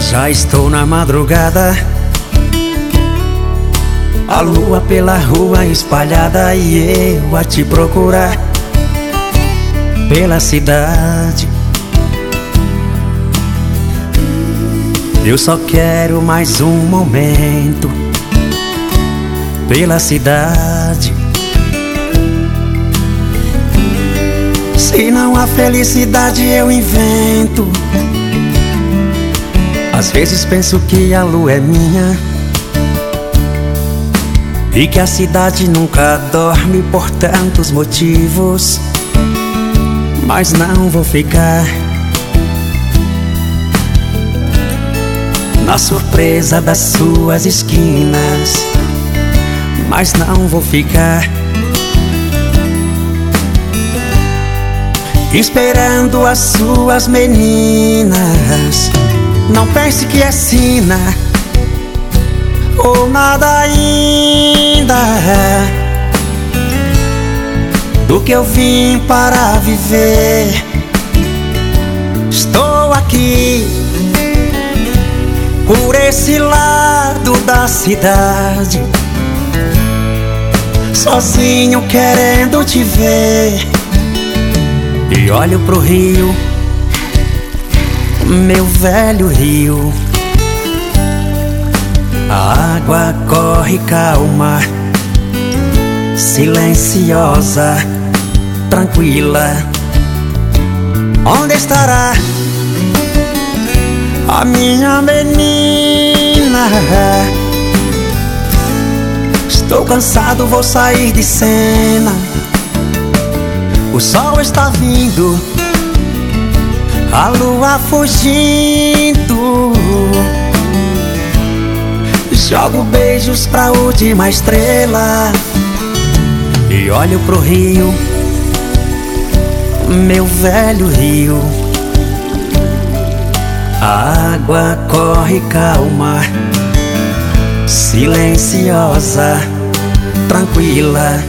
Já estou na madrugada, a lua pela rua espalhada e eu a te procurar pela cidade. Eu só quero mais um momento pela cidade. Se não há felicidade eu invento. Às vezes penso que a lua é minha e que a cidade nunca dorme por tantos motivos. Mas não vou ficar na surpresa das suas esquinas. Mas não vou ficar esperando as suas meninas. Não pense que é sina ou nada ainda do que eu vim para viver. Estou aqui por esse lado da cidade, sozinho querendo te ver. E olho pro rio, meu velho rio. A água corre calma, silenciosa, tranquila. Onde estará a minha menina? Estou cansado, vou sair de cena. O sol está vindo, a lua fugindo. Jogo beijos pra última estrela e olho pro rio, meu velho rio. A água corre calma, silenciosa, tranquila.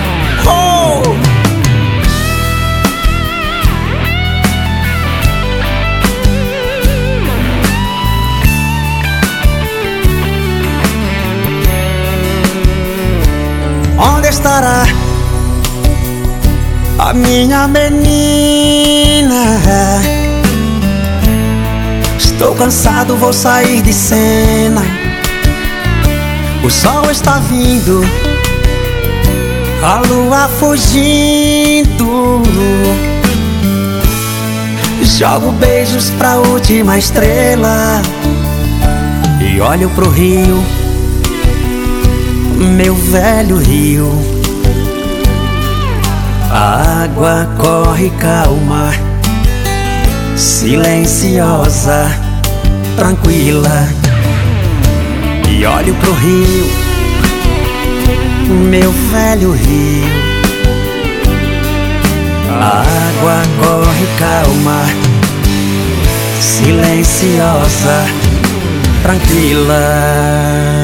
Onde estará a minha menina? Estou cansado, vou sair de cena. O sol está vindo, a lua fugindo. Jogo beijos pra última estrela e olho pro rio, meu velho rio. A água corre calma, silenciosa, tranquila. E olho pro rio, meu velho rio. A água corre calma, silenciosa, tranquila.